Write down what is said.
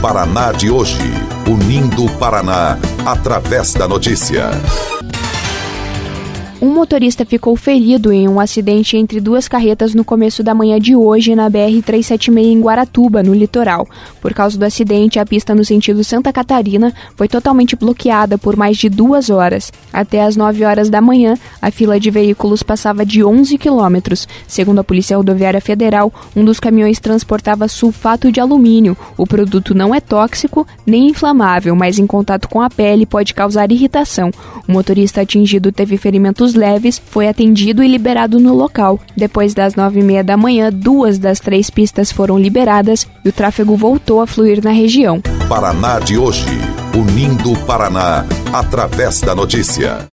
Paraná de hoje, unindo o Paraná através da notícia. Um motorista ficou ferido em um acidente entre duas carretas no começo da manhã de hoje na BR-376 em Guaratuba, no litoral. Por causa do acidente, a pista no sentido Santa Catarina foi totalmente bloqueada por mais de 2 horas. Até às 9 horas da manhã, a fila de veículos passava de 11 quilômetros. Segundo a Polícia Rodoviária Federal, um dos caminhões transportava sulfato de alumínio. O produto não é tóxico nem inflamável, mas em contato com a pele pode causar irritação. O motorista atingido teve ferimentos leves, foi atendido e liberado no local. Depois das 9h30 da manhã, 2 das 3 pistas foram liberadas e o tráfego voltou a fluir na região. Paraná de hoje, unindo o Paraná através da notícia.